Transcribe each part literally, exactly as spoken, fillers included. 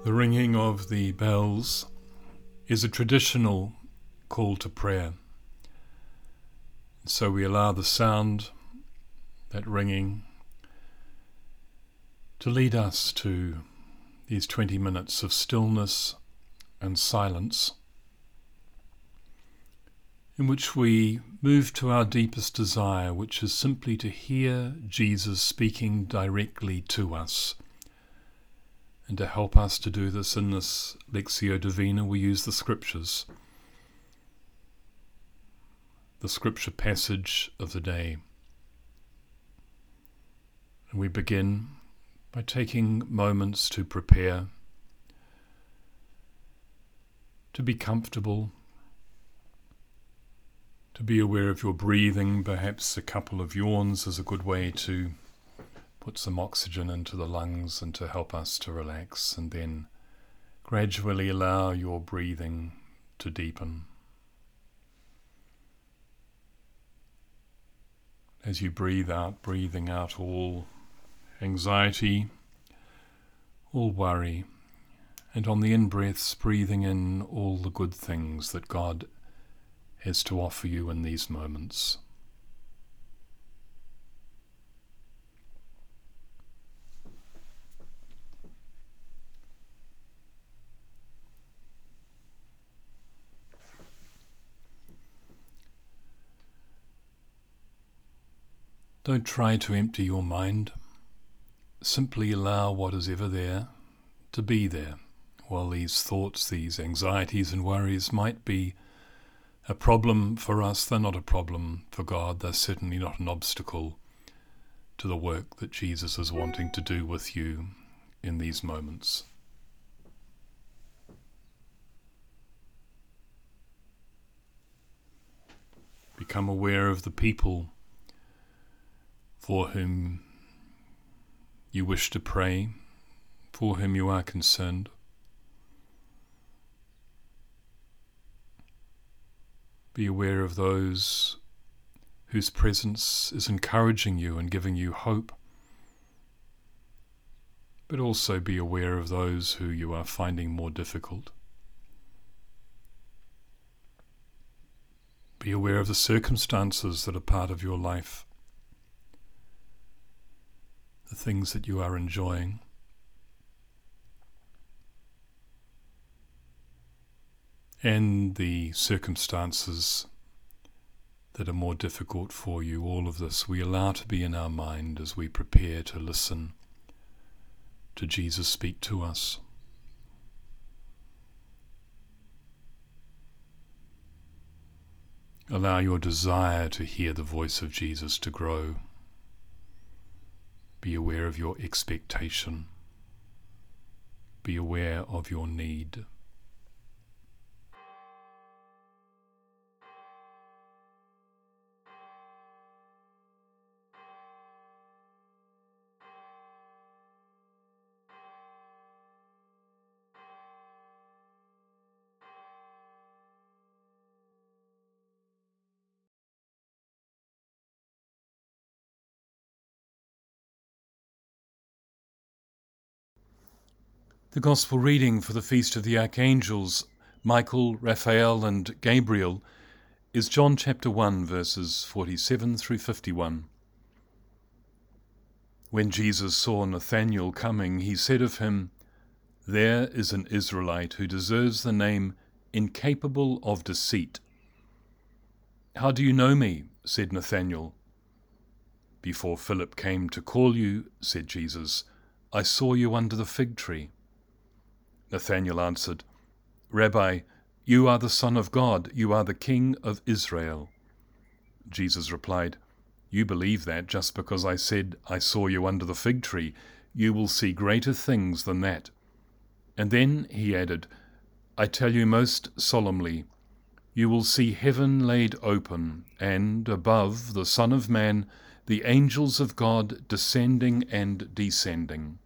The ringing of the bells is a traditional call to prayer. So we allow the sound, that ringing, to lead us to these twenty minutes of stillness and silence, in which we move to our deepest desire, which is simply to hear Jesus speaking directly to us. And to help us to do this in this Lectio Divina, we use the Scriptures, the Scripture passage of the day. And we begin by taking moments to prepare, to be comfortable, to be aware of your breathing. Perhaps a couple of yawns is a good way to put some oxygen into the lungs and to help us to relax, and then gradually allow your breathing to deepen. As you breathe out, breathing out all anxiety, all worry, and on the in-breaths, breathing in all the good things that God has to offer you in these moments. Don't try to empty your mind. Simply allow what is ever there to be there. While these thoughts, these anxieties and worries might be a problem for us, they're not a problem for God. They're certainly not an obstacle to the work that Jesus is wanting to do with you in these moments. Become aware of the people for whom you wish to pray, for whom you are concerned. Be aware of those whose presence is encouraging you and giving you hope, but also be aware of those who you are finding more difficult. Be aware of the circumstances that are part of your life, the things that you are enjoying. And the circumstances that are more difficult for you. All of this we allow to be in our mind as we prepare to listen to Jesus speak to us. Allow your desire to hear the voice of Jesus to grow. Be aware of your expectation. Be aware of your need. The Gospel reading for the Feast of the Archangels, Michael, Raphael and Gabriel, is John chapter one, verses forty-seven through fifty-one. When Jesus saw Nathanael coming, he said of him, "There is an Israelite who deserves the name incapable of deceit." "How do you know me?" said Nathanael. "Before Philip came to call you," said Jesus, "I saw you under the fig tree." Nathanael answered, "Rabbi, you are the Son of God, you are the King of Israel." Jesus replied, "You believe that just because I said I saw you under the fig tree. You will see greater things than that." And then he added, "I tell you most solemnly, you will see heaven laid open, and above the Son of Man, the angels of God descending and descending."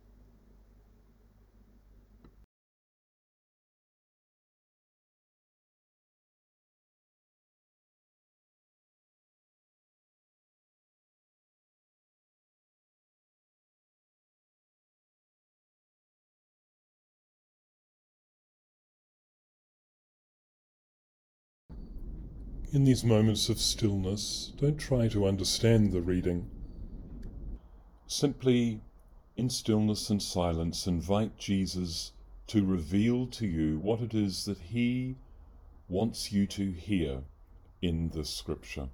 In these moments of stillness, don't try to understand the reading. Simply, in stillness and silence, invite Jesus to reveal to you what it is that he wants you to hear in this scripture.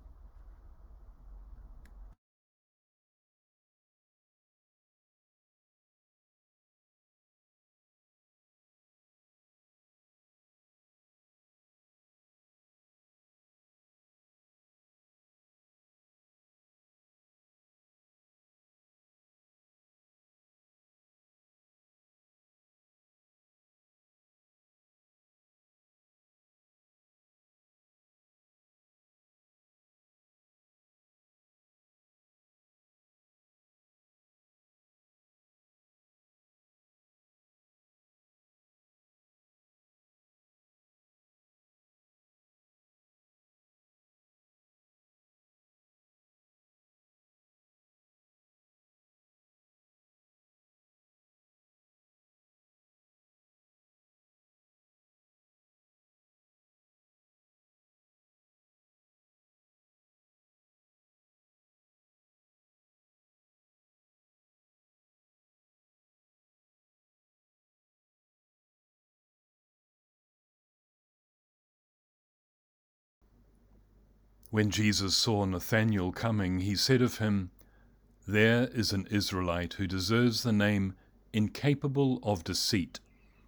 When Jesus saw Nathanael coming, he said of him, "There is an Israelite who deserves the name incapable of deceit."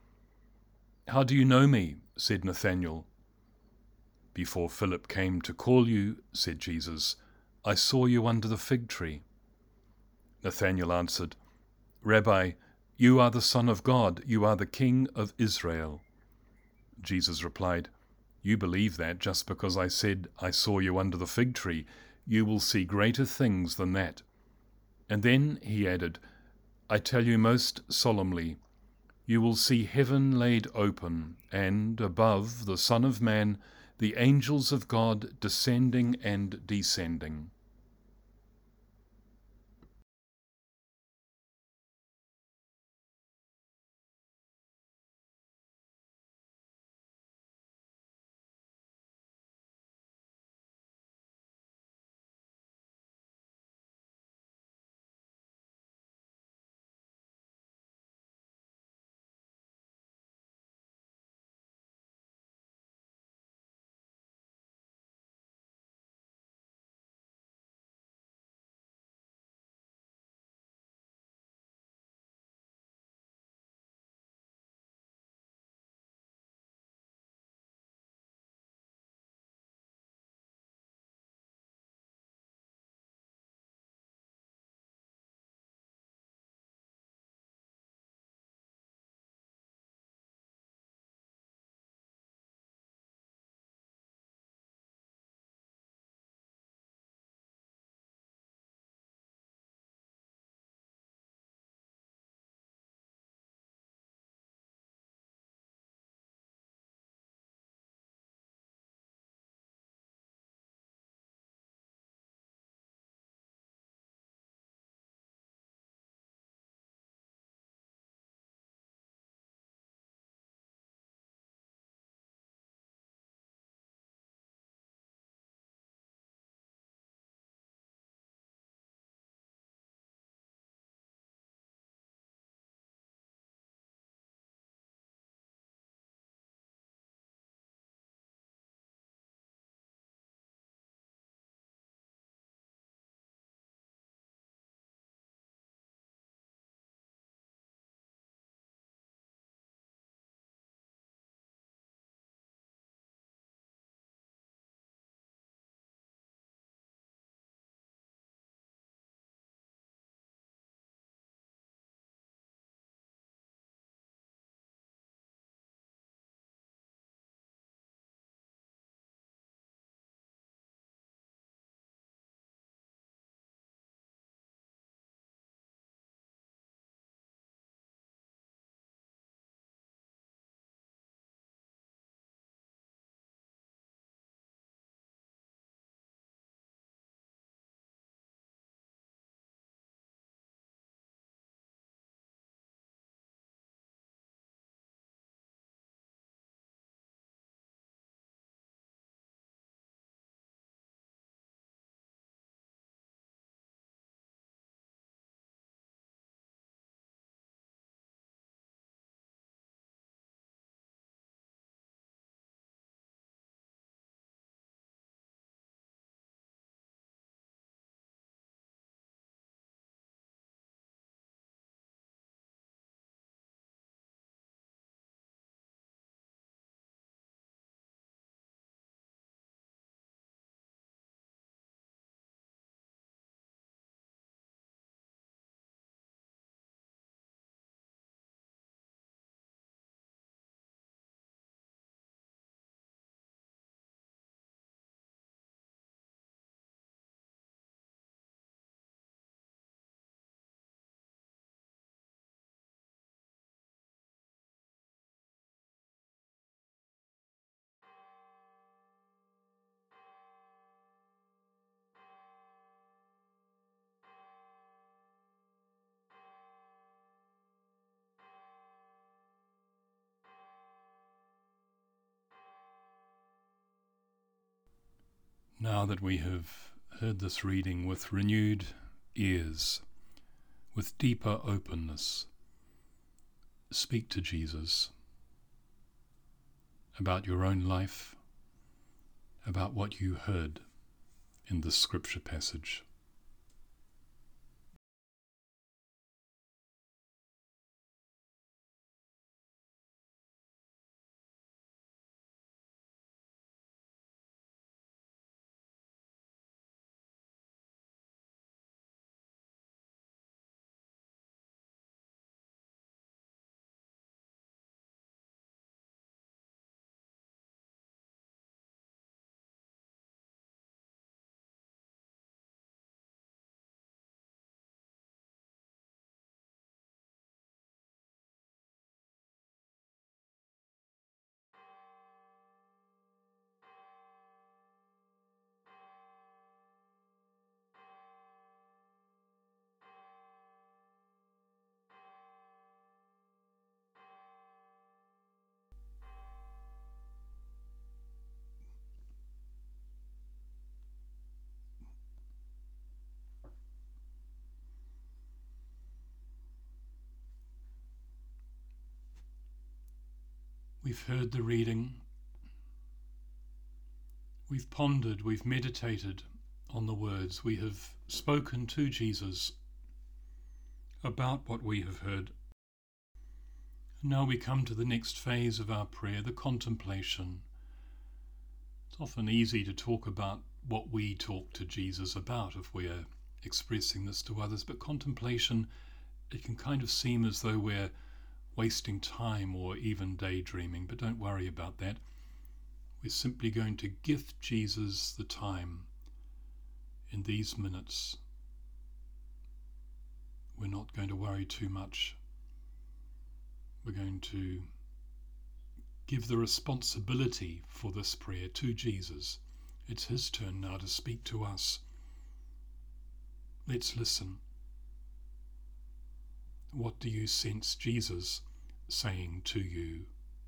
"How do you know me?" said Nathanael. "Before Philip came to call you," said Jesus, "I saw you under the fig tree." Nathanael answered, "Rabbi, you are the Son of God, you are the King of Israel." Jesus replied, "You believe that just because I said I saw you under the fig tree. You will see greater things than that." And then he added, "I tell you most solemnly, you will see heaven laid open, and above the Son of Man, the angels of God descending and descending." Now that we have heard this reading with renewed ears, with deeper openness, speak to Jesus about your own life, about what you heard in this scripture passage. We've heard the reading, we've pondered, we've meditated on the words, we have spoken to Jesus about what we have heard. And now we come to the next phase of our prayer, the contemplation. It's often easy to talk about what we talk to Jesus about if we're expressing this to others, but contemplation, it can kind of seem as though we're wasting time or even daydreaming, but don't worry about that. We're simply going to gift Jesus the time in these minutes. We're not going to worry too much. We're going to give the responsibility for this prayer to Jesus. It's his turn now to speak to us. Let's listen. What do you sense Jesus saying to you?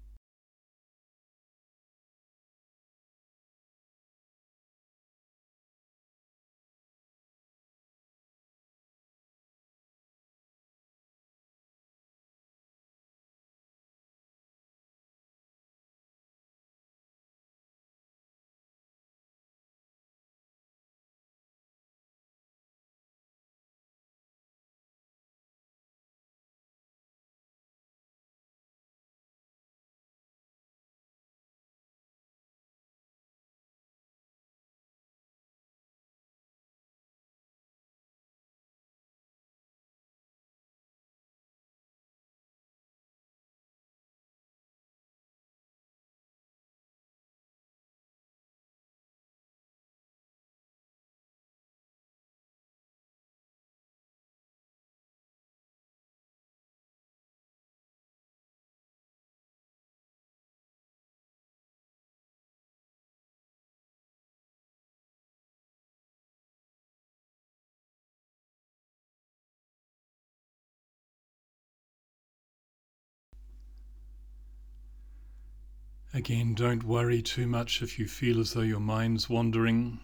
Again, don't worry too much if you feel as though your mind's wandering.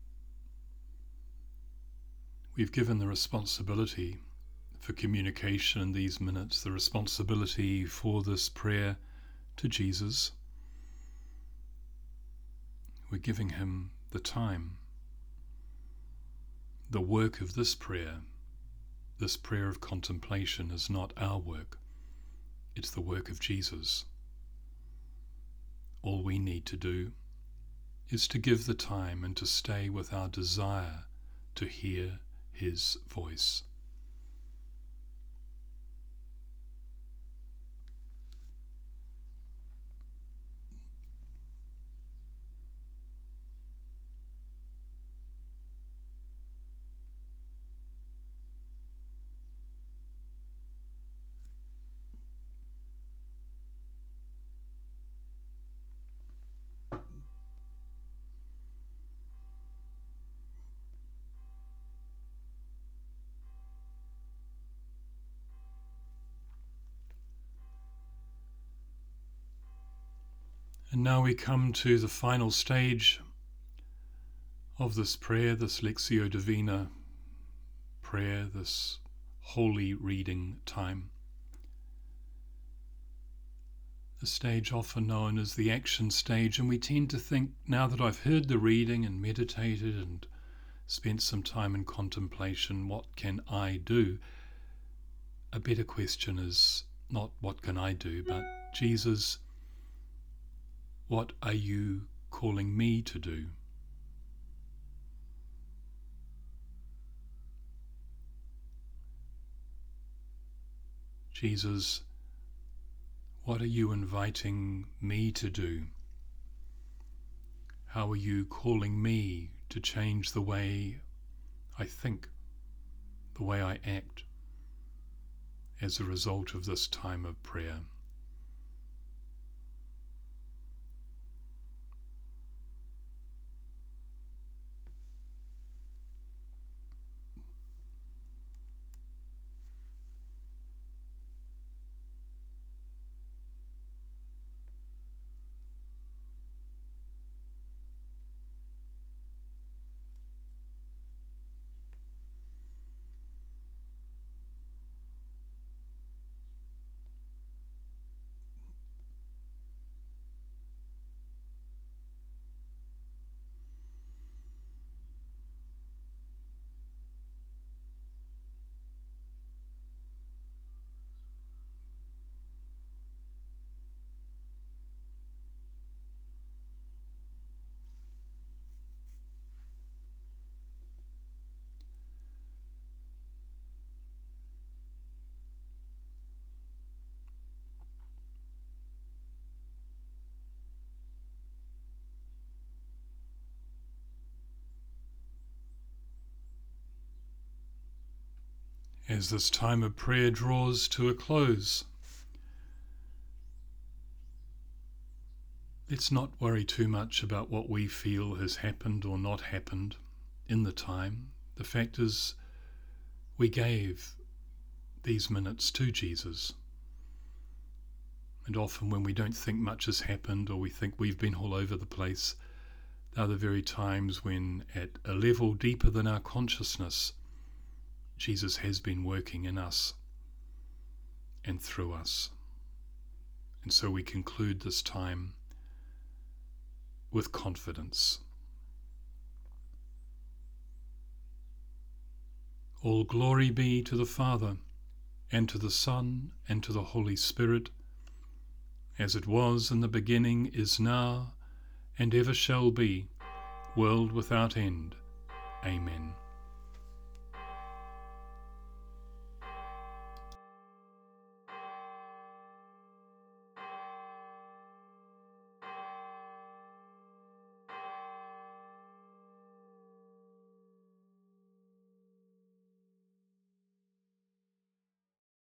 We've given the responsibility for communication in these minutes, the responsibility for this prayer to Jesus. We're giving him the time. The work of this prayer, this prayer of contemplation, is not our work. It's the work of Jesus. All we need to do is to give the time and to stay with our desire to hear his voice. And now we come to the final stage of this prayer, this Lectio Divina prayer, this holy reading time. The stage often known as the action stage, and we tend to think, now that I've heard the reading and meditated and spent some time in contemplation, what can I do? A better question is not what can I do, but Jesus, what are you calling me to do? Jesus, what are you inviting me to do? How are you calling me to change the way I think, the way I act, as a result of this time of prayer? As this time of prayer draws to a close, let's not worry too much about what we feel has happened or not happened in the time. The fact is, we gave these minutes to Jesus. And often when we don't think much has happened, or we think we've been all over the place, they're the very times when, at a level deeper than our consciousness, Jesus has been working in us and through us. And so we conclude this time with confidence. All glory be to the Father, and to the Son, and to the Holy Spirit, as it was in the beginning, is now, and ever shall be, world without end. Amen.